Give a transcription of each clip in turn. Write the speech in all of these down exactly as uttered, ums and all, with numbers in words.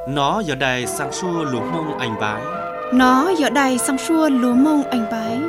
Nó giờ đài sang xua lúa mông anh bái. Nó giờ đài sang xua lúa mông anh bái.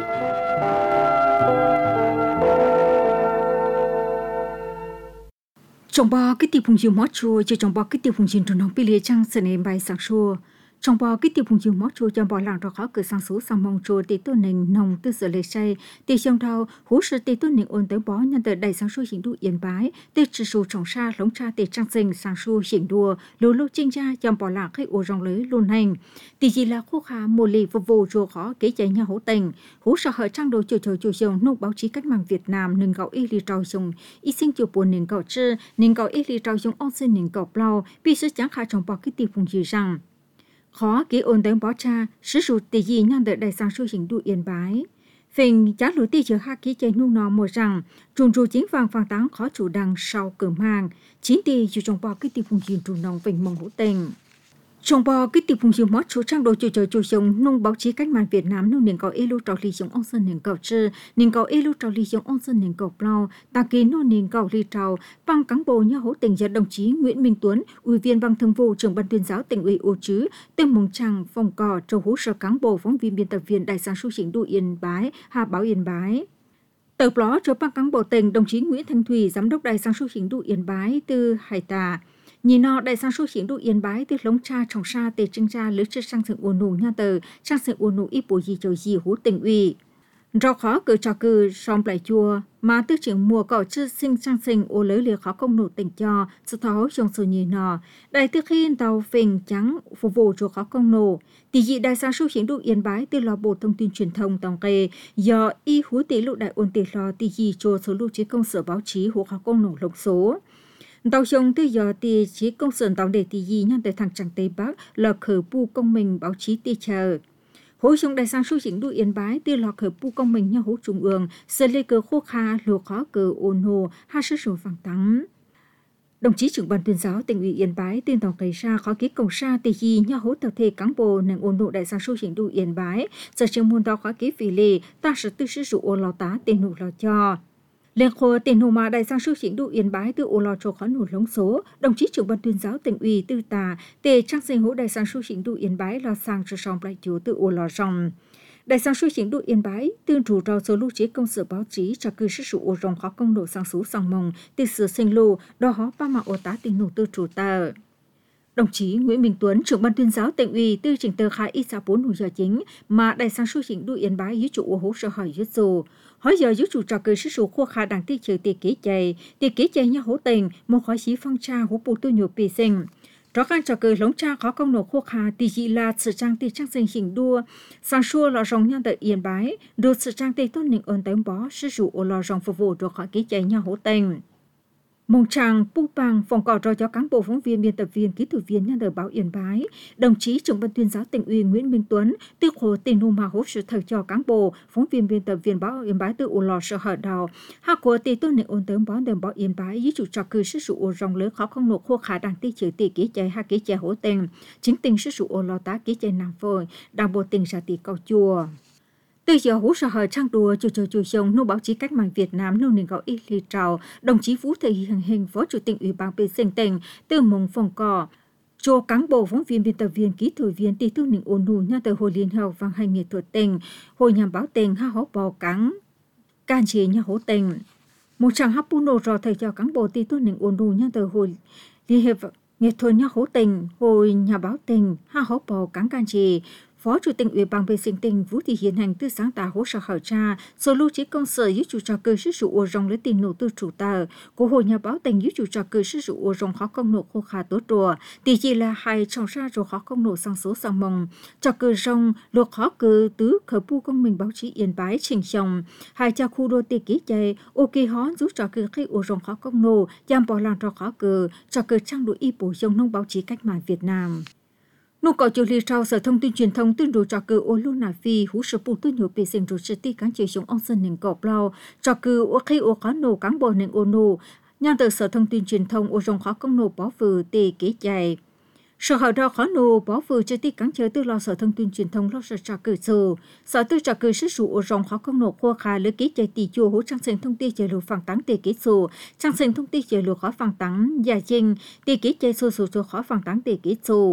Trong bao cái tiệp phùng chiều mót chua cho trong bao cái tiệp phùng chiều tròn nòng pili trăng sân em bay sang xua. Trong bao cái tiệp phùng chiều mót chua trong bao làng rồi khó cửa sang số sang mong chua thì tôi nền nòng tư sở lệ say thì trong thao hú sự thì tôi nền ôn tới bó nhân từ đầy sang xua hiện đu yên bái thì chỉ số trong xa lống cha thì trăng sinh sang xua hiện đua lô lô chinh cha trong bao làng khách ô rong lưới luôn hành thì chỉ là khu khá mùa lì vô vô chua khó kế chạy nhà hỗ tình hú sợ hở trang đồ chiều chiều chiều chiều nông báo chí cách mạng Việt Nam nâng gạo y lì trào dùng y sinh chiều buồn nâng gạo chư nâng gạo y lì trào dùng ôn sinh nâng gạo blau vì sự chẳng khá trong bao cái tiệp phùng chiều rằng khó kỹ ôn đến bó cha sử dụng tỷ gì nhân đợi đại sang số hình đu yên bái phình giá lúa tỷ chờ hai kỹ chạy nu nò mùa rằng trùng trù chính vàng vàng táng khó chủ đăng sau cửa mang chín tỷ chủ trong bò cái tỷ phùng chiều trùng nòng vinh mong hữu tình trong bò cái tiệp phùng chiều mót số trang đồ chiều chiều chiều sống nông báo chí cách mạng Việt Nam nông nền cầu elu trào ly giống ông sơn nền cầu chư nền cầu elu trào ly giống ông sơn nền cầu blau ta ký nông nền cầu ly trào bằng cán bộ nhà hỗ tình do đồng chí Nguyễn Minh Tuấn ủy viên ban thường vụ trưởng ban tuyên giáo tỉnh ủy ô chứ tên mông trăng phòng cò trầu hỗ trợ cán bộ phóng viên biên tập viên đại sáng số chỉnh đu Yên Bái Hà Báo Yên Bái tờ đó cho ban cán bộ tỉnh đồng chí Nguyễn Thanh Thủy giám đốc đại sáng số chỉnh đu Yên Bái từ Hải Tà nhìn nó đại sang số hiện đu Yên Bái từ lống cha trồng sa tề trưng cha lưới chơi sang sự uốn nụ nha tờ sang sự uốn nụ ít bổ gì trời gì hú tình ủy do khó cử trò cử xong lại chua mà tư trưởng mùa cỏ chưa sinh sang sinh ô lưới liệt khó công nụ tình cho sự tháo trong sự nhìn nó đại tư khi tàu phình trắng phục vụ cho khó công nụ tỷ dị đại sang số hiện đu Yên Bái từ lò bộ thông tin truyền thông tổng kê do y hú tỷ lụ đại ôn tỷ lò tỷ dị cho số lưu trí công sở báo chí hú khó công nụ lục số tàu sông từ giờ thì chỉ công sở tàu để thì gì nhân tại thằng tràng Tây Bắc là khởi pu công mình báo chí tê chờ hối sông đại sang số chỉnh đu Yên Bái từ là khởi pu công mình nhau hối trung ương sơ lê cờ khô kha lùa khó cờ ôn hồ hai sức số vàng tắng đồng chí trưởng ban tuyên giáo tỉnh ủy Yên Bái tên tàu cây sa khó ký cầu sa tê gì nhau hối tập thể cán bộ nâng ôn độ đại sang số chỉnh đu Yên Bái giờ trường môn tàu khó ký vì lệ ta sẽ tư sử dụng ôn lò tá tên nụ lò cho liên khối tiền hồ mà đại sang số chỉnh đu Yên Bái từ ô lò cho khó nổi lống số đồng chí trưởng ban tuyên giáo tỉnh ủy tư tà tề trang sinh hỗ đại sang số chỉnh đu Yên Bái là sang cho xong lại chủ từ ô lò rồng đại sang số chỉnh đu Yên Bái tương chủ trò số lưu trí công sở báo chí cho cư sức sự ô rồng khó công nổ sang số sang mông từ sửa sinh lô đo hó ba mạng ô tá tình nổ tư chủ tờ đồng chí Nguyễn Minh Tuấn trưởng ban tuyên giáo tỉnh ủy tư chỉnh tờ khai ít sa bốn nổi giờ chính mà đại sang số chỉnh đu Yên Bái dưới chủ ô hỗ sợ hỏi dưới dù hỏi giờ dưới chủ trò cười sức số khô khá đảng tiết trừ tiết kế chạy tiết kế chạy nhau hỗ tình một khói xí phong cha hỗ bù tư nhộp bì sinh rõ khăn trò cười lống cha khó công nổ khô khá thì dị là sự trang tiết trang sinh hình đua sang xua lò rồng nhân tại Yên Bái đồ sự trang tiết tốt nịnh ơn tém bó sức số ô lò rồng phục vụ đồ khỏi kế chạy nhau hỗ tình mông tràng pu bằng phòng cỏ rồi cho cán bộ phóng viên biên tập viên kỹ thuật viên nhân đời báo Yên Bái đồng chí trưởng ban tuyên giáo tỉnh ủy Nguyễn Minh Tuấn tiêu hồ tình nô mà hỗ trợ thời cho cán bộ phóng viên biên tập viên báo Yên Bái từ u lò sợ hở đào hạ của tỷ tôn nệ ôn tớm bó đầm báo Yên Bái với chủ trò cư sức sự u rong lớn khó không nộp khô khả đảng ti chữ tỷ ký chạy hai ký chạy hỗ tình chính tình sức sự u lò tá ký chạy nằm phơi đảng bộ tình xã tỷ cầu chùa từ giờ hú sợ hở trang đùa chủ chủ chủ sông nô báo chí cách mạng Việt Nam nô nền gọi ít lì trào đồng chí Vũ Thị Hằng Hình phó chủ tịch ủy ban bê sinh tỉnh từ mông phòng cỏ cho cán bộ phóng viên biên tập viên kỹ thuật viên tỷ tư nịnh ôn nụ nhà từ hội liên hợp và hành nghệ thuật tỉnh hội nhà báo tỉnh ha hó bò cắn can chế nhà hỗ tỉnh một chàng hấp pu nô rò thầy cho cán bộ tỷ tư nịnh ôn nụ nhà từ hội liên hợp nghệ thuật nhà hỗ tỉnh hội nhà báo tỉnh ha hó bò cắn can chế Phó Chủ tịch Ủy ban vệ sinh tỉnh Vũ Thị Hiền Hành tư sáng tạo hỗ trợ khảo tra số lưu trí công sở dưới chủ trò cơ sức sự ô rong lấy tiền nổ tư chủ tờ của hội nhà báo tỉnh dưới chủ trò cơ sức sự ô rong khó công nổ khô khá tốt rùa tỷ chỉ là hai trong ra rồi khó công nổ sang số sang mông cho cơ rong luộc khó cơ tứ khởi pu công mình báo chí Yên Bái trình chồng hai cha khu đô tê ký chạy ô kỳ hó giúp trò cơ khi ô rong khó công nổ giam bỏ làng trò khó cơ cho cơ trang đội y bổ dòng nông báo chí cách mạng Việt Nam nô cọ chiều lì trao sở thông tin truyền thông tuyên đồ cho cử ô lu nà phi hú sở bù tuyên hiệu bị sinh rồi sẽ ti cán chiều xuống ông sơn nền cọp lao cho cử ô khi ô khó nổ cán bộ nền ô nô nhà từ sở thông tin truyền thông ô rong khó công nổ bỏ vừa tê kế chạy sở hậu đó khó nô bỏ vừa cho ti cán chơi tư lo sở thông tin truyền thông lo sở cho cử sở sở tư cho cử sức sụ ô rong khó công nổ khô khá lưới kế chạy tỷ chùa hỗ trang sinh thông tin chạy lù phẳng tắng tê kế sụ trang sinh thông tin chạy lù khó phẳng tắng giả trình tê kế chạy sụ sụ cho khó phẳng tắng tê kế sụ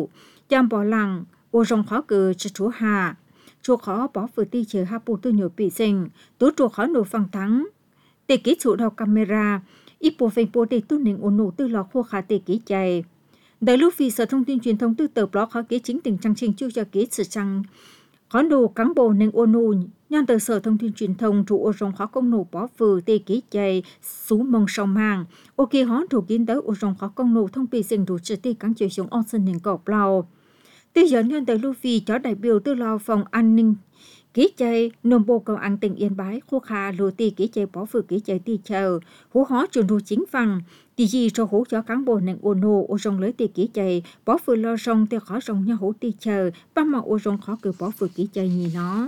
chăm bỏ lặng ô rong khó cử cho chú hà chú khó bỏ vừa ti chờ hạ bộ tư nhổ bị sinh tú chú khó nổ phăng thắng tê kỹ chủ đầu camera ít bộ phim bộ tê tu nền ổn nổ tư lò khô khá tê kỹ chạy đại lúc vì sở thông tin truyền thông tư tờ blog khó kỹ chính tình trang trình chưa cho kỹ sự trang khó nổ cán bộ nền ổn nổ nhân tờ sở thông tin truyền thông chủ ô rong khó công nổ bỏ vừa tê kỹ chạy sú mông sông mang ok hón thủ kiến tới ô rong khó công nổ thông bị sinh đủ trực tê cán chiều xuống on sân nền cỏ blau tư dẫn nhân tờ lúc vì cho đại biểu tư lò phòng an ninh kỹ chạy nông bộ công an tỉnh Yên Bái khô khá lô tì kỹ chạy bỏ vừa kỹ chạy tì chờ hú hó chuyển đồ chính phẳng tì gì cho hú cho cán bộ nền ô nô ô rong lấy tì kỹ chạy bỏ vừa lo rong tì khó rong nhau hú tì chờ ba mà ô rong khó cử bỏ vừa kỹ chạy nhì nó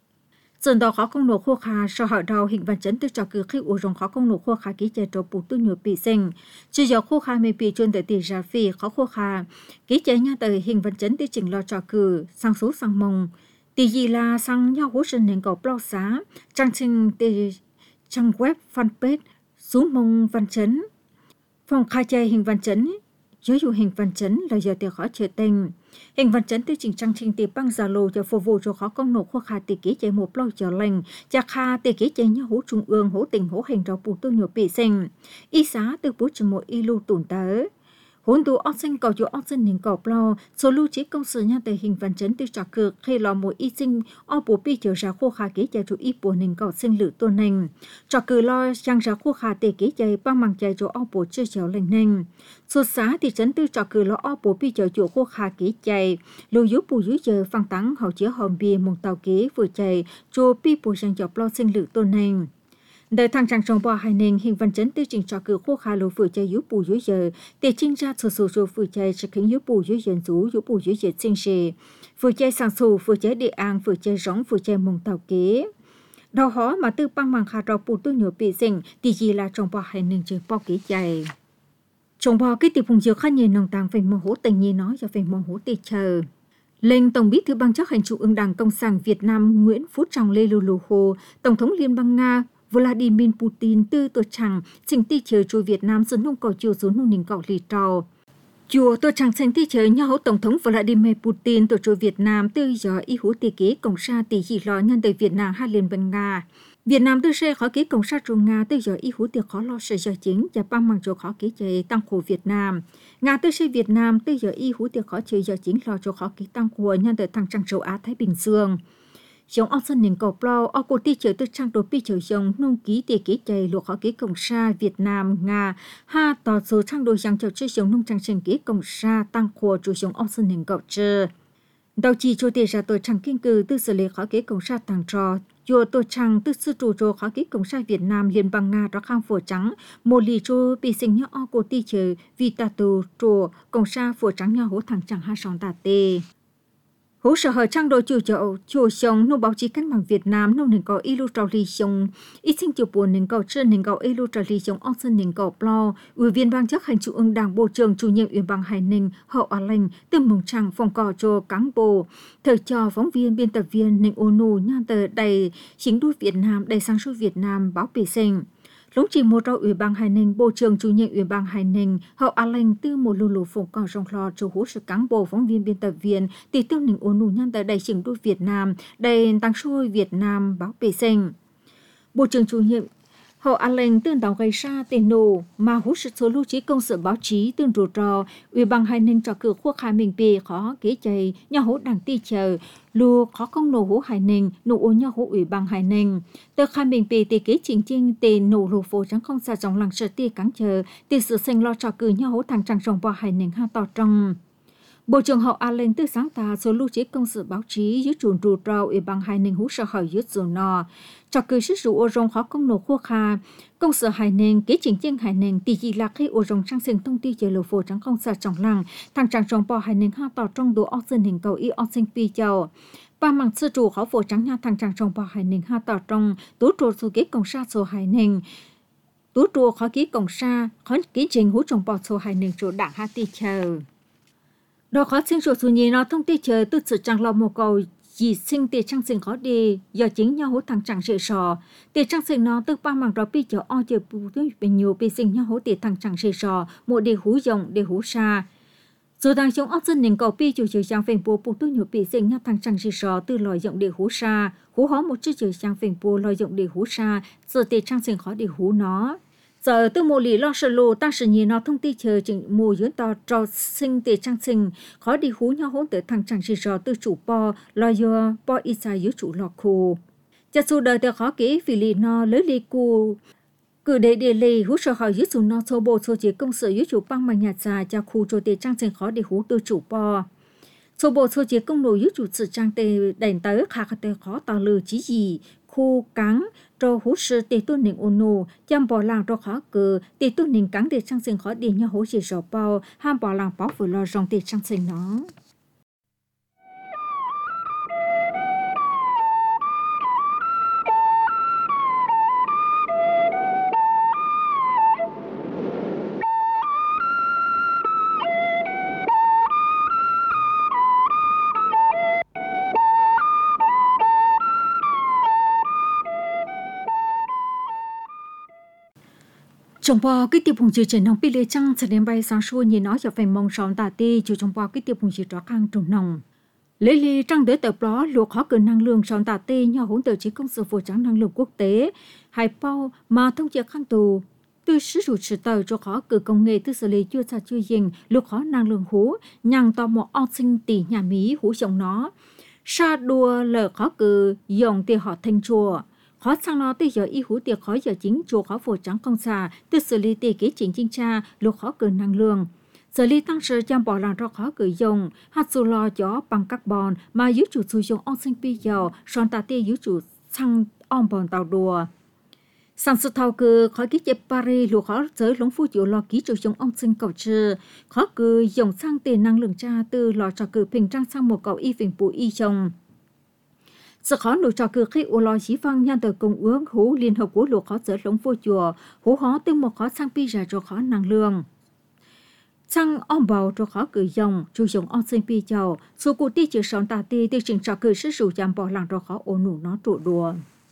dần đó khó công nổ khô khá sau hỏi đầu hình văn chấn tư cho cử khi ô rong khó công nổ khô khá kỹ chạy trò bù tư nhiều bị sinh chứ giờ khô khá mê bị chuyên tới tì ra phi khó khô khá kỹ chạy nha tới hình văn chấn tư chỉnh lo cho cử sang số sang mông tỷ gì là sang nhau hỗ trợ nền cầu blog xá trang trình tỷ trang web fanpage xuống mông văn chấn phòng khai chạy hình văn chấn giới dụ hình văn chấn là giờ tiền khó chờ tình hình văn chấn tiêu chỉnh trang trình tỷ băng giả lô cho phục vụ cho khó công nổ khoa khá tỷ kỹ chạy một blog cho lành chả kha tỷ kỹ chạy nhau hỗ trung ương hỗ tỉnh hỗ hành rau bù tư nhiều bị sinh y xá từ bút cho một y lưu tổn tới hỗn tụ óc sinh cầu chỗ óc sinh nền cầu plau số lưu trí công sự nha tại hình văn chấn tiêu trạc cực khi lò một y sinh óc bổ pi chờ ra khô khá kế chạy chỗ y bổ nền cầu sinh lự tôn nền trạc cử lo trang ra khô khá tề kế chạy băng bằng chạy chỗ óc bổ chơi chéo lành nền số xá thì chấn tiêu trạc cử lo óc bổ pi chờ chỗ khô khá kế chạy lưu yếu bù yếu chờ phăng tắng hậu chứa hòm bia mông tàu kế vừa chạy chỗ pi bổ sang chỗ plau sinh lự tôn nền đời thằng trang trong bò hai nền hình văn chấn tiêu chỉnh cho cử khô khá lô vừa chạy yếu bù yếu giờ để chinh ra số số số vừa chạy sẽ khiến yếu bù yếu dần rú yếu bù yếu dần sinh sề vừa chạy sang số vừa chạy địa an vừa chạy rõng vừa chạy mông tàu kế đầu hó mà tư băng bằng khá rau bù tư nhiều bị sinh thì gì là trong bò hai nền chơi bò kế chạy trong bò cái tiệp phùng chiếu khá nhiều nông tàng phải mong hố tình nhi nói cho phải mong hố tì chờ lên Tổng bí thư Ban chấp hành Trung ương Đảng Cộng sản Việt Nam Nguyễn Phú Trọng Lê Lưu Lù Hồ, Tổng thống Liên bang Nga Vladimir Putin tư tổ chẳng trình ti chờ chùa Việt Nam dân nông cầu chùa xuống nông nình cầu lì trò. Chùa tổ chẳng trình ti chờ nhau Tổng thống Vladimir Putin tổ chùa Việt Nam tư gió y hú tỷ kế cộng sa tỷ dị lo nhân tới Việt Nam hai liên bang Nga. Việt Nam tư xe khó kế cộng sa trung Nga tư gió y hú tỷ khó lo sự do chính và băng bằng chỗ khó kế chế tăng khổ Việt Nam. Nga tư xe Việt Nam tư gió y hú tỷ khó chơi do chính lo chỗ khó kế tăng khổ nhân tới thăng trăng châu Á Thái Bình Dương. Giống ông sân nền cầu plau, ông cô ti chờ tư trang đồ pi chờ giống nông ký tỷ ký chạy lụa khó ký cộng sa Việt Nam Nga ha tỏ số trang đồ giang chờ chơi giống nông trang trình ký cộng sa tăng khổ chủ giống ông sân nền cầu chờ. Đầu chỉ cho tiền ra tổ trang kinh cư tư xử lý khó ký cộng sa tăng trò chùa tổ trang tư sư chủ trò khó ký cộng sa Việt Nam liên bang Nga đó khang phổ trắng một lì cho bị sinh nhớ ông cô ti chờ vì ta tù trò cộng sa phổ trắng nhau hố thằng chẳng ha sòng tà tê. Hỗ trợ hợp trang đồ chủ chậu chùa sống nô báo chí cách mạng Việt Nam nô nền cầu ilu trào lì sống ít sinh chiều buồn nền cầu trên nền cầu ilu trào lì sống ông sân nền cầu plo ủy viên ban chấp hành trung ương đảng bộ trưởng chủ nhiệm ủy ban hải ninh hậu ở lành từ mồng trăng phòng cỏ cho cán bộ thời cho phóng viên biên tập viên nền ô nô nhan tờ đầy chính đuôi Việt Nam đầy sang suốt Việt Nam báo bì sinh lúc chỉ một rau ủy ban hải ninh bộ trưởng chủ nhiệm ủy ban hải ninh hậu a lành từ một lù lù phòng cỏ trong lò chủ hỗ trợ cán bộ phóng viên biên tập viên tỷ tiêu nền ô nô nhan tờ đầy chính đuôi Việt Nam đầy tăng suốt Việt Nam báo bì sinh bộ trưởng chủ nhiệm hậu a lành tương đảo gây ra tiền nổ mà hỗ trợ số lưu trí công sở báo chí tương rủi ro ủy ban hải ninh cho cử quốc hai mình bì khó kế chạy nhà hỗ đảng ti chờ lù khó công nổ hỗ hải ninh nổ ô nhà hỗ ủy ban hải ninh từ hai mình bì tỷ kế chính chính tiền nổ lù phố trắng không xa dòng làng sợ ti cắn chờ tỷ sự sinh lo cho cử nhà hỗ thằng trăng rồng bò hải ninh ha tỏ trong Bộ trưởng hậu a lên từ sáng ta số lưu trí công sự báo chí dưới chuồn rù rau ủy ban hải ninh hỗ trợ hỏi dưới dù nò cho cử sức rủ ô rong khó công nổ khô kha công sự hải ninh kế chính chính hải ninh tỷ dị lạc khi ô rong trang sinh thông tin chờ lô phổ trắng không xa trọng lăng thằng trăng rồng bò hải ninh ha tỏ trong đồ óc dân hình cầu y óc sinh pi châu ba mạng sư chủ khó phổ trắng nha thằng trăng rồng bò hải ninh ha tỏ trong tú trụ số kế công sa số hải ninh tú trụ khó ký công sa khó ký trình hỗ trồng bò số hải ninh chỗ đảng ha ti chờ đó khó sinh số số nhì nó thông tin chờ từ sự trang lo một cầu chỉ sinh tiền trang sinh khó đi do chính nhau hỗ thằng chẳng sẽ sò tiền trang sinh nó từ ba mạng đó bị chờ o chờ bù tới bên nhiều bị sinh nhau hỗ tiền thằng chẳng sẽ sò một để hú rộng để hú xa Rồi đang chống ốc dân nền cầu pi chủ chiều sang phèn bố bố tôi nhiều bị sinh nhắc thằng trăng chỉ sò từ lòi dụng để hú sa, hú hó một chiếc chiều sang phèn bố lòi dụng để hú sa, giờ tê trăng sinh khó để hú nó. Giờ từ mùa lì lo sợ lù ta sự nhìn nó thông tin chờ chừng mùa dưỡng to trò sinh tê trăng sinh khó đi hú nhau hôn tới thằng trăng chỉ sò từ chủ bò lòi dừa bò ít xa dưới chủ lò khô. Chả dù đời tê khó kỹ vì lì nó lấy lì cù cứ để địa lì hú sợ hỏi dưới chủ nó thô bộ thô chỉ công sự dưới chủ băng mà nhạt già cho khu cho tê trăng sinh khó để hú từ chủ bò. Thô bộ thô chỉ công nổ dưới chủ sự trang tê đèn tới khá khá tê khó tà lừ chí gì khu cắn cho hú sư tê tu nền ôn nô chăm bỏ làng cho khó cờ tê tu nền cắn để trăng sinh khó để nhau hú chỉ rõ bao ham bỏ làng bảo vừa lo rong tê trăng sinh nó. Trong bao cái tiệp hùng chữ trên nông bị lệ trăng sẽ đến bay sáng suốt nhìn nói cho phải mong sóng tà tê chủ trong bao cái tiệp hùng chữ rõ khang trùng nòng lê lê trăng tới tập đó luộc khó cần năng lượng sóng tà tê nhau hỗn tờ chỉ công sự phổ trắng năng lượng quốc tế hay bao mà thông chiếc khang tù từ sử dụng sự tờ cho khó cử công nghệ từ xử lý chưa xa chưa dình luộc khó năng lượng hú nhàng to một ao sinh tỷ nhà mỹ hú chồng nó sa đua lờ khó cử dòng tiền họ thanh chùa khó sang nó tới giờ y hú tiệc khó giờ chính chùa khó phổ trắng công xà từ xử lý tê kế chính chính tra luộc khó cử năng lượng xử lý tăng sự chăm bỏ làng cho khó cử dùng hạt dù lo gió bằng carbon mà giữ chủ sử dụng oxy pi dầu son tà tê giữ chủ xăng on bòn tàu đùa sản xuất thao cử khó ký chế Paris luộc khó giới lống phu chủ lo ký chủ dùng oxy cầu trừ khó cử dùng sang tiền năng lượng tra từ lò trò cử bình trang sang một cầu y phình bù y chồng sự khó nổi trò cử khi u lo chỉ vang nhân từ công ước hú liên hợp quốc luộc khó giới lống phu chùa hú khó từ một khó sang pi ra cho khó năng lượng sang om bầu cho khó cử dòng chủ dùng oxy pi dầu số cụ ti chữ son tà ti tiêu chỉnh trò cử sử dụng chăm bỏ làng cho khó ôn nụ nó trụ đùa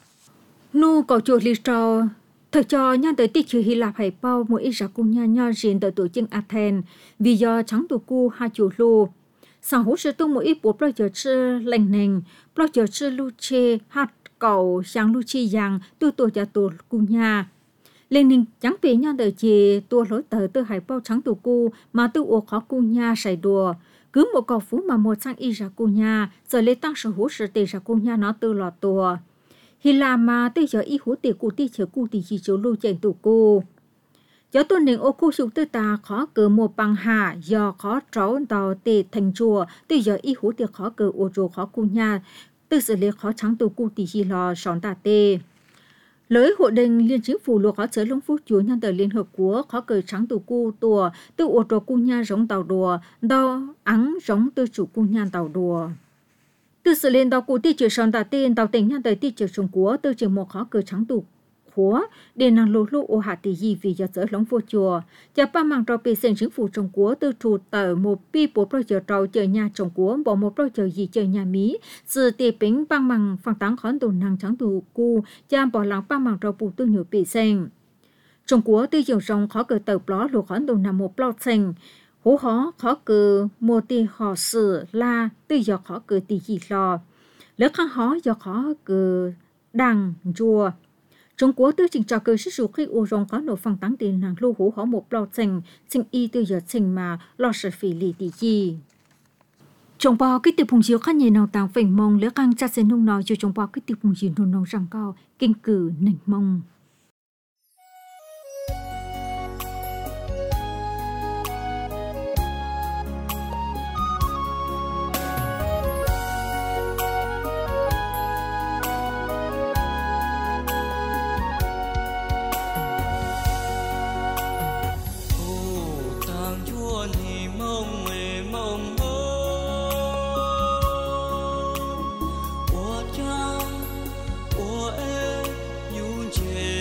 nu cầu chuột li trò thời cho nhân tới ti chữ Hy Lạp hay bao mỗi ít ra cùng nhau nhau riêng tới tổ chức Athens vì do trắng tụ cu hai chủ lu sau hỗ trợ tung mỗi ít bộ project chữ lành nền project chữ lu chê hạt cầu sáng lu chi yang tu tổ cho tổ cùng nhà lên ninh chẳng bị nhau đời chỉ tua lối tờ từ hải bao trắng tụ cu mà tu ô khó cu nhà sài đùa cứ một cầu phú mà một sang y ra cu nhà giờ lấy tăng sở hỗ trợ tề ra cu nhà nó từ lọt tua Hy Lạp mà tới giờ y hú tề cụ ti chờ cụ thì chỉ chỗ lưu chạy tụ cu giờ tuần nền ô khu sụp tư ta khó cờ một bằng hạ do khó trấu tàu tề thành chùa tới giờ y hú tề khó cờ ô rô khó cu nhà từ xử lý khó trắng tụ cu thì chỉ lo sòn tà tề lưới hội đình liên chính phủ luộc khó giới lông phúc chúa nhân tờ liên hợp quốc khó cờ trắng tù cu tùa từ ô trò cu nha giống tàu đùa đo ắng giống từ chủ cu nha tàu đùa từ sự liên tàu cụ ti chữ son tà tiên tàu tỉnh nhân tờ ti chữ trung quốc từ chữ một khó cờ trắng tù khóa để năng lô lô ô hạ tỷ gì vì giờ giới lông phúc chúa và ba mạng trò bị sinh chính phủ trung quốc từ chủ tờ một pi bộ project trâu chờ nhà trung quốc bỏ một project gì chờ nhà mỹ sự tỷ bính băng bằng phẳng tăng khón tù năng trắng tù cu cha bỏ lắng ba mạng trò bù tư nhiều bị sinh trung quốc từ dòng rồng khó cờ tờ blog lô khón tù nằm một blog sinh hố khó khó cờ một tỷ họ sự la từ giờ khó cờ tỷ gì lo lỡ khăn khó giờ khó cờ đằng chùa Trung Quốc từ trình trò cờ sử dụng khi ô rong có nổ phẳng tăng tiền hàng lưu hố họ một blog sinh sinh y từ giờ sinh mà lo sợ phỉ lì tỷ gì trong bao cái tiệp hùng chiếu khá nhẹ nào tàng phình mông lỡ căng chặt sen nông nói cho trong bao cái tiệp hùng chiếu nông nông răng cao kinh cử nỉnh mông Yeah.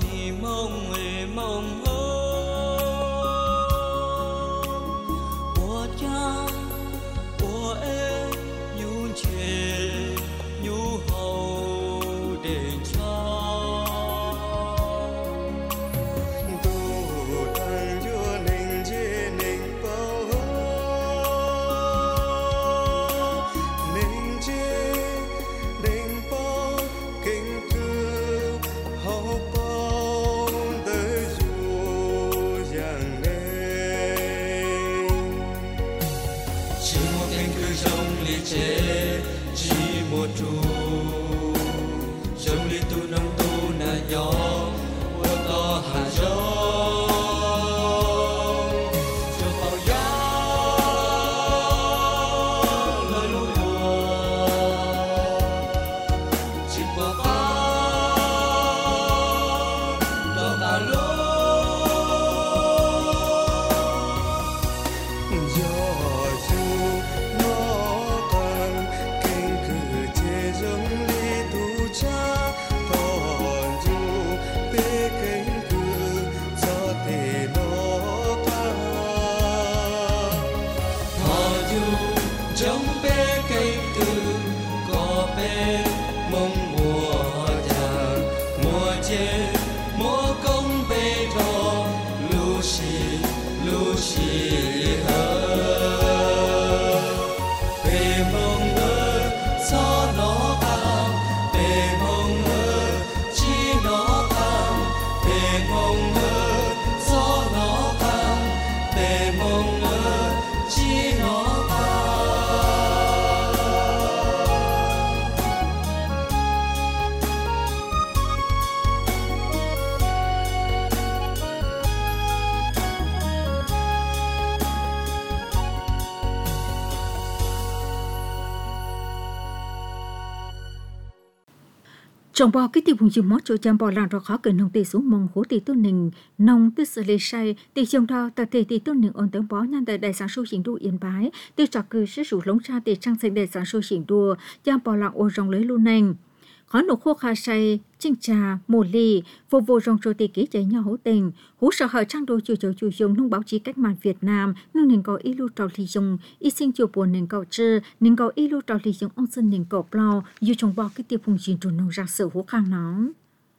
thì mong người mong ơi của cha của em nhu chê nhu hầu để cho tu thành chúa ninh chê ninh bao ninh chê ninh bao kinh thư hậu bao tới dù giang lên chỉ một kinh thư trong ly chế chỉ một trụ trong ly tu nông tu na nhỏ vừa có hà rong cho bao gió lời lúa chỉ qua phá lo cả lúa gió dù nó cần kinh cử chế giống ly tu cha còn dù bê kinh cử do thể nó ca thọ dù trong bê kinh cử có bê mong mùa già mùa chê mùa công bê thọ lu xì lu xì hơ bê mong ơi gió nó cao bê mong ơi chi nó cao bê mong ơi gió nó cao bê mong ơi chi nó cao Trong bao cái tiêu vùng chim mót cho chăm bò làng rồi khó cần nông tì xuống mông hố tì tôn nình nông tư xử lý say tì trong thao ta thể tì tôn nình ổn tướng bó nhan tại đại sản số xỉn đu yên bái tư trò cư sử dụng lống cha tì trang sinh đại sản số xỉn đua chăm bò làng ô rong lấy luôn nành khó nổ khô khá say chinh trà mồ lì vô vô rong trôi tì ký chạy nhau hố tình hú sợ hở trang đô chủ chủ chủ dùng nông báo chí cách mạng Việt Nam nông nền có y lưu trò lì dùng y sinh chủ buồn nền cầu trư nền có y lưu trò lì dùng ông dân nền cầu plau dù trong bao cái tiêu vùng chim trù nông ra sự hú khang nóng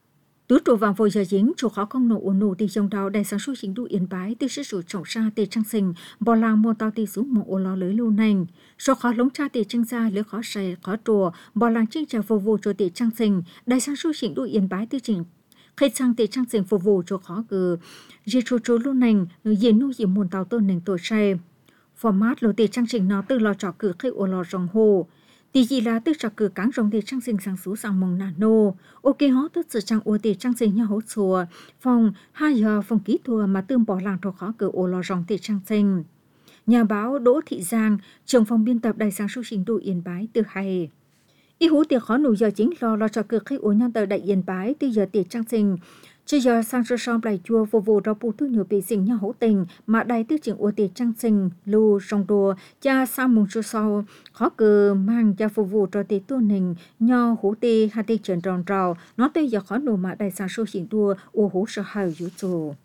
tứ trụ vàng vội giờ dính chủ khó không nổ ổn nổ tì trong đào đại sản số chính đủ yên bái tư sử dụng trọng ra tì trang sinh bò làng mua tao tì xuống mộ ô lo lưới lưu nành số khó lống cha tì trang ra lưới khó say khó trùa bò làng chinh trà vô vô cho tì trang sinh đại sản số chính đủ yên bái tư trình khi sang tì trang sinh vô vô cho khó cử dì chủ chủ lưu nành yên nu dì muôn tao tôn nành tổ say format lô tì trang sinh nó từ lò trọ cử khi ô lo rong hồ tì gì là tư trò cử cáng rong tì trang sinh sang số sang mong nà nô ok hó tức sự trang ô tì trang sinh nhau hỗ chùa phòng hai giờ phòng kỹ thùa mà tương bỏ làng trò khó cử ô lo rong tì trang sinh nhà báo Đỗ Thị Giang trưởng phòng biên tập đài sáng số trình độ Yên Bái từ hay y hú tiệc khó nụ giờ chính lo lo trò cử khi ô nhân tờ đại Yên Bái từ giờ tì trang sinh Chứ giờ sang sơ song đại chùa vô vô rau bù tu nhiều bị sinh nhau hỗ tình mà đại tư trưởng ô tì trang sinh lưu rong đùa cha sang mùng chua sau khó cờ mang cha vô vô cho tì tu nình nhau hỗ tì hà tì chuyển tròn trào nó tây giờ khó nổ mà đại sang số xỉn đùa ô hỗ sợ hào dữ chùa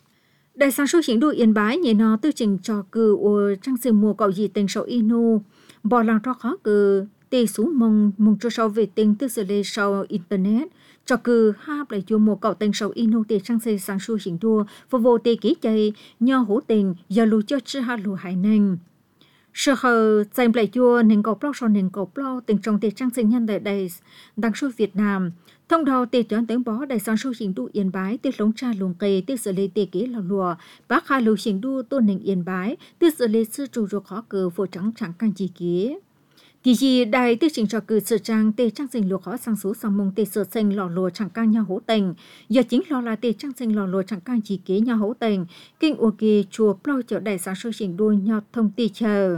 đại sang số xỉn đùa Yên Bái nhẹ nó tư trình cho cử ô trang sinh mùa cậu gì tình sầu inu bỏ làng cho khó cờ tì xuống mong mùng chua sau về tình tư xử lý sau internet cho cử hạp lại chùa một cậu tình sầu inu tì trang xây sang su xỉn đua vô vô tì ký chạy nho hỗ tình giờ lù cho chư hạ lù hải nành sợ hờ dành lại chùa nền cầu plau sau nền cầu plau tình trong tì trang xây nhân tại đây đăng số Việt Nam thông đầu tì chọn tiếng bó đại sang su xỉn đua Yên Bái tì lống cha lùng kề tì xử lý tì ký lò lùa bác hà lù xỉn đua tôn nền Yên Bái tì xử lý sư trụ rồi khó cử phổ trắng chẳng can chỉ ký thì gì đại tư trình cho cử sự trang tê trang sinh lúa khó sang số sang mông tê sự sinh lò lúa chẳng can nhau hỗ tình giờ chính lo là tê trang sinh lò lúa chẳng can chỉ kế nhau hỗ tình kinh ô kỳ chùa plau chợ đại sáng số trình đua nhau thông tì chờ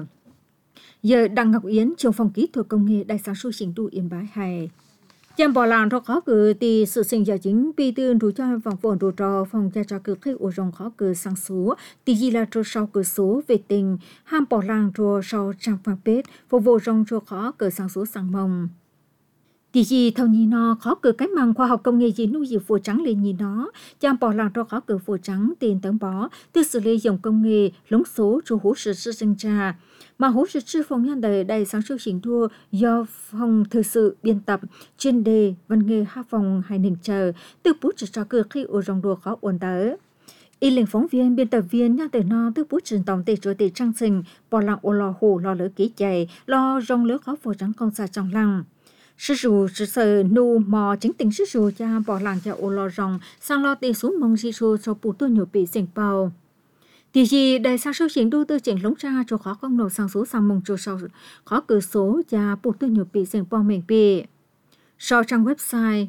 giờ Đặng Ngọc Yến trưởng phòng kỹ thuật công nghệ đại sáng số trình đua Yên Bái hay chăm bỏ làng cho khó cử thì sự sinh giờ chính vì tương đủ cho vòng vốn đủ cho phòng cha cho cử khi ô rong khó cử sang số thì gì là cho sau cử số về tình ham bỏ làng cho sau trang fanpage phục vụ rong cho khó cử sang số sang mông Thì gì thầu nhì nó khó cử cái mạng khoa học công nghệ gì nuôi gì phù trắng lên nhì nó, chàng bỏ làng cho khó cử phù trắng tiền tấm bó, từ xử lý dùng công nghệ lống số chủ hữu sự sự sinh trà. Mà hữu sự sư phòng nhân đời đầy sáng suốt chính thua do phòng thực sự biên tập chuyên đề văn nghệ hạ phòng hay nền chờ, từ bút cho cử khi ở rong đùa khó ổn tới. Y lệnh phóng viên, biên tập viên nhà tử no từ bút truyền tổng tề chúa tề trang sinh, bỏ làng ô lò hổ lo lỡ ký chạy, lo rong lỡ khó phù trắng công xa trong làng. Sư rù sư sở nụ mò chính tính sư rù cha bỏ làng cha ô lo rong sang lo tê xuống mong sư rù cho bù tu nhiều bị sinh bào. Thì gì đại sang số chính đu tư chỉnh lống ra cho khó công nộp sang số sang mong cho sau khó cử số cha bù tu nhiều bị sinh bào mình bị. Sau trang website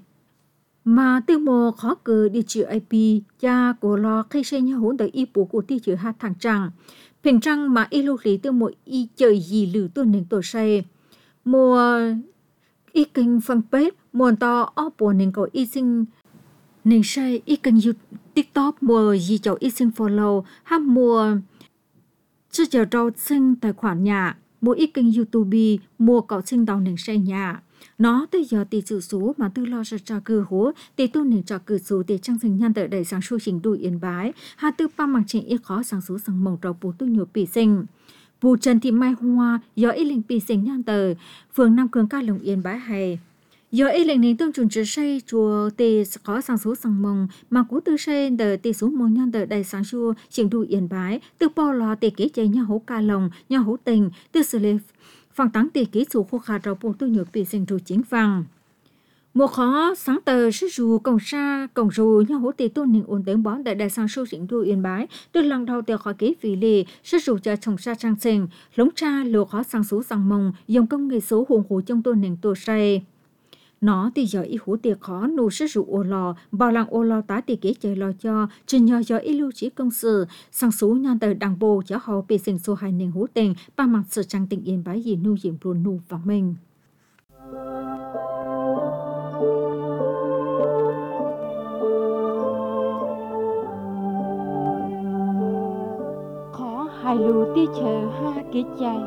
mà tiêu mô khó cử địa chỉ i pê cha của lo khi xây nhà hỗn đời y bố của địa chỉ hạt thẳng trang.平trang mà y lưu lý tiêu mô y trời gì lử tuần nền tổ xây. Mùa y kênh fanpage muôn to ở bộ nền cầu y sinh nền xây y kênh YouTube TikTok mùa gì cháu y sinh follow ham mùa chứ chờ rau sinh tài khoản nhà mua y kênh YouTube mua cậu sinh đầu nền xây nhà nó tới giờ tỷ sự số mà tư lo cho cho cử hố tỷ tu nền cho cử số để trang sinh nhân tự đầy sáng số trình đuổi yên bái hai tư ba bằng trình y khó sáng số sang mong trâu bố tu nhiều bị sinh. Vụ Trần Thị Mai Hoa do y lệnh bị sinh nhan tờ phường Nam Cường ca lồng yên bái hay do y lệnh nên tương chuẩn trực xây chùa tề có sang số sang mông mà cú tư xây tờ tề số mông nhan tờ đầy sáng chùa chỉnh đu yên bái từ bao lo tề kế chạy nhà hố ca lồng nhà hố tình từ xử lý phòng táng tề kế số khô khá rau bố tu nhiều bị sinh rù chính vàng. Một khó sáng tờ sư rù cổng xa cổng rù nhà hỗ tề tôn nền ổn tiếng bón tại đại sang sâu dĩnh đu yên bái từ lần đầu tiêu khỏi kế vì lì sư rù cho trồng xa trang sinh lống cha lùa khó sang số sang mông dùng công nghệ số hồn hủ trong tôn nền tổ say. Nó thì giờ y hủ tiệc khó nụ sư rù ô lò bảo làng ô lò tá tề kế chạy lò cho trình nhờ giờ y lưu trí công sự sang số nhan tờ đảng bồ cho họ bị sinh số hai nền hủ tình ba mặt sự trang tình yên bái gì nu diệm luôn nu và mình. Hai lù tia chờ ha kế chạy.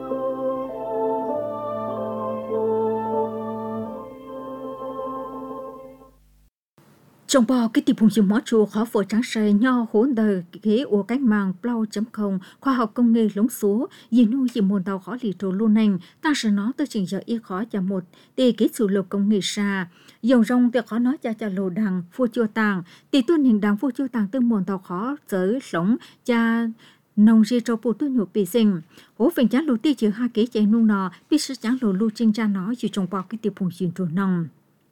Trong bò cái tiệp hùng chim mó chùa khó phổ trắng say nho hỗn đời ghế ổ cách mạng plau chấm không khoa học công nghệ lống số gì nuôi chỉ môn tàu khó lì trồ luôn nành ta sẽ nó tới trình giờ y khó cho một tê kết sự lục công nghệ xa dòng rong tê khó nói cha cha lồ đằng phu chua tàng tê tuân hình đằng phu chua tàng tư môn tàu khó giới sống cha nông di cho bộ tu nhục bị sinh hố phình chán lù ti chữ hai kế chạy nung nọ bị sự chán lù lưu trinh cha nó chỉ trong bao cái tiệp hùng chim trồn nòng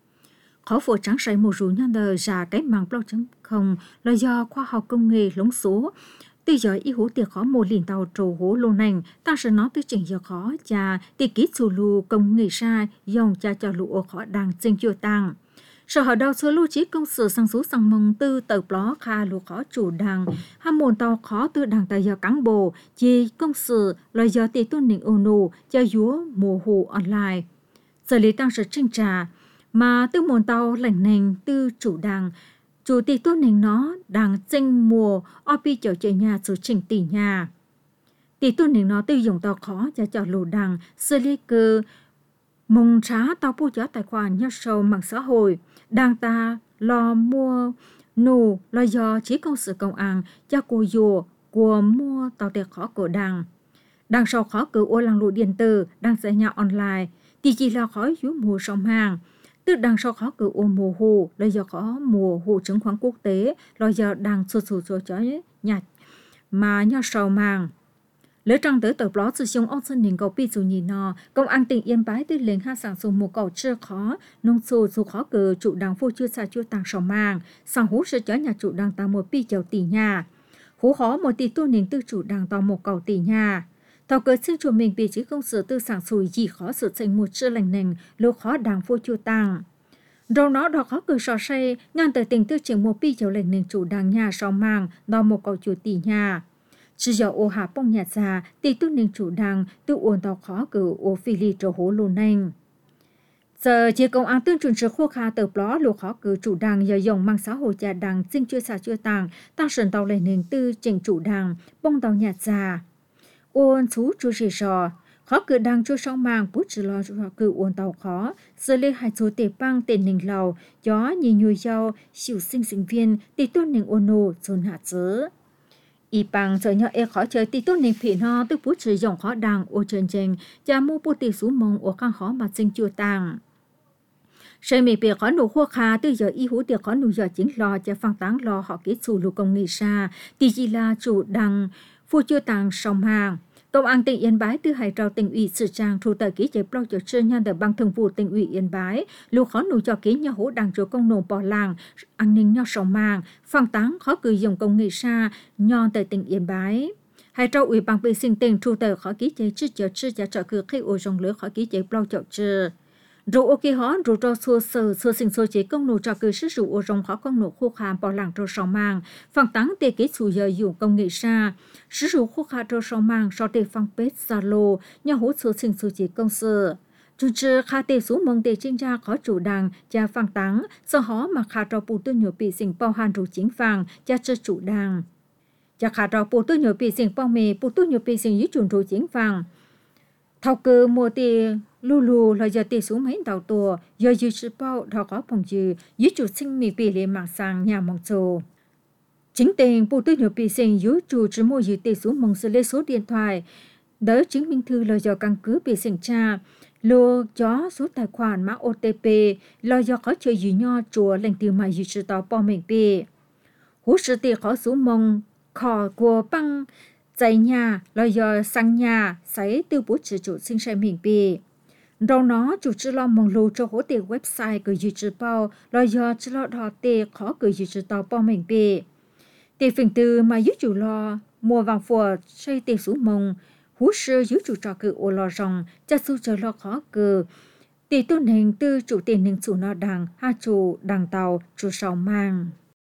khó phổ trắng say một rú nhân đời ra cái mạng plau chấm không là do khoa học công nghệ lống số từ giờ y hố tiệc khó một liền tàu trổ hố lô nành ta sẽ nói tới trình giờ khó cha tì ký xù lù công nghệ sai dòng cha cho lù ô khó đang sinh chưa tăng sở họ đào số lưu trí công sự sang số sang mông tư tờ pló kha lù khó chủ đằng ham mồn tàu khó tư đằng tại giờ cán bộ chi công sự là giờ tỷ tuân nền ô nô cho dúa mùa hồ online xử lý tăng sự trinh trà mà tư mồn tàu lành nền tư chủ đằng chủ tỷ tuân nền nó đằng sinh mùa o pi chở chạy nhà sự trình tỷ nhà tỷ tuân nền nó tư dùng tàu khó cho cho lù đằng xử lý cơ mong trá tao bu cho tài khoản nhớ sâu mạng xã hội đang ta lo mua nụ lo do chỉ công sự công an cho cô dùa của mua tàu tiền khó của đằng đang sau khó cử ô làng lụa điện tử đang dạy nhau online thì chỉ là khó dưới mùa sông hàng tức đang sau khó cử ô mùa hồ lo do khó mùa hồ chứng khoán quốc tế lo do đang sụt sụt sụt cho nhặt mà nhớ sâu màng lỡ trang tới tờ blog sử dụng ông sân nền cầu pi dù nhìn nọ công an tỉnh Yên Bái từ lệnh hạ sản xuất một cầu chưa khó nông số dù khó cử chủ đảng vô chưa xa chưa tàng sầu màng sang hú sẽ cho nhà chủ đảng tàng một pi chầu tỷ nhà hú khó một tỷ tu nền tư chủ đảng tàng một cầu tỷ nhà tàu cớ xin chủ mình bị chỉ công sự tư sản sùi gì khó sự thành một chưa lành nền lô khó đảng vô chưa tàng rồi nó đó khó cử sò say ngàn tờ tỉnh tư chỉnh một pi chầu lệnh nền chủ đảng nhà sầu màng tàng một cầu chủ tỷ nhà chỉ giờ ô hà bông nhạt già tỷ tu nền chủ đảng tự ổn tàu khó cử ô phi lì trổ hố lô nành giờ chỉ công an tương truyền sự khô kha tờ bló lô khó cử chủ đảng giờ dùng mang xã hội nhà đảng sinh chưa xa chưa tàng tăng sần tàu lệnh nền tư chỉnh chủ đảng bông tàu nhạt già ôn chú chú chỉ sò khó cử đang cho song mang bút chỉ lo cho cử uốn tàu khó giờ lê hai số tề băng tề nình lầu gió nhìn nhùi dao xỉu sinh sinh viên tề tôn nình ôn nô dồn hạ chớ y bằng giờ nhỏ e khó chơi tề tôn nình phỉ no tức bút chỉ dòng khó đàng ô chân chân cha mua bút tề số mông ô khang khó mà sinh chua tàng Sai mì bề khó nụ khô khá từ giờ y hú tiệc khó nụ giờ chính lo cho phang táng lo họ kết xù lù công nghị xa tì chỉ là chủ đăng phu chưa tàng song hàng. Công an tỉnh Yên Bái từ hải trao tỉnh ủy sự trang thu tờ ký chế blog cho chuyên nhân ở bang thường vụ tỉnh ủy Yên Bái lưu khó nụ cho ký nhà hú đăng chúa công nổ bỏ làng an ninh nho song màng phang táng khó cử dùng công nghị xa nhon tại tỉnh Yên Bái. Hải trao ủy ban vệ sinh tỉnh thu tờ khó ký chế chữ chờ chữ giá trợ cử khi ô rong lứa khó ký chế blog cho chữ. Rồi ok họ rồi cho xua sờ xua sinh xua chế công nô cho cơ sức rủ ô rong khó công nô khô khám bỏ làng cho sòng mang phẳng táng tê kết chủ giờ dùng công nghệ xa sức rủ khô khá cho sòng mang so tê phẳng bết xa lô nhà hỗ xua sinh xua chế công sơ chủ trì khá tê số mong tê chính ra khó chủ đàng cha phẳng táng do họ mà khá cho bù tư nhiều bị sinh bao hàn rủ chính phẳng cha cho chủ đàng cha khá cho bù tư nhiều bị sinh bao mê bù tư nhiều bị sinh dưới chuẩn rủ chính phẳng thao cơ mua tê lù lù là giờ tê xuống mấy tàu tua giờ dự sự bao thọ có phòng trừ dưới chủ sinh mì bì lệ mạng sang nhà mong châu chính tiền bộ tư nhập bị sinh dưới chủ chỉ mua dự tê xuống mong sự lấy số điện thoại đỡ chứng minh thư là giờ căn cứ bị sinh cha lô chó số tài khoản mã ô tê pê là giờ có chơi dự nho chùa lệnh tiêu mà dự sự tàu bao mình bì hú sự tê khó số mong khó của băng dạy nhà là giờ sang nhà sấy tiêu bố chỉ chủ sinh sai mình bì Đầu nó chủ trì lo mong lưu cho hỗ trợ website của dự trì bao là do chỉ lo đỏ tê khó của dự trì tàu bao mình bì. Tê phiền từ mà dự chủ lo mua vàng phùa xây tê số mong hú sư dự chủ trò cử ô lo rong cha su chờ lo khó cử. Tê tôn hình tư chủ tiền hình chủ nó đằng ha chủ đằng tàu chủ sầu mang.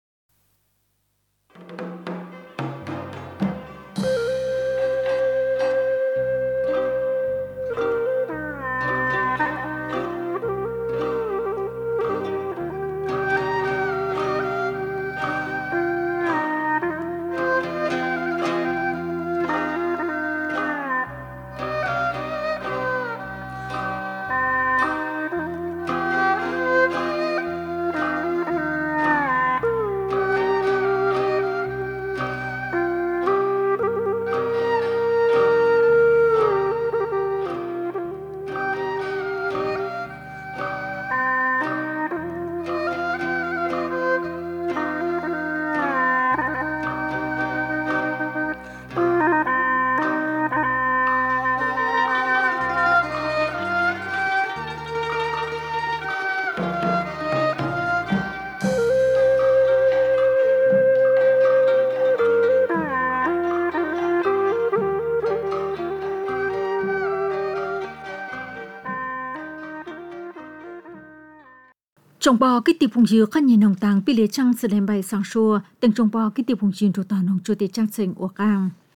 Trong bò cái tiệp hùng dừa khăn nhìn nồng tàng bị lệ trăng sẽ đem bay sang xua từng trong bò cái tiệp hùng dừa trụ tàn nồng chua tiệp trăng sinh ô cang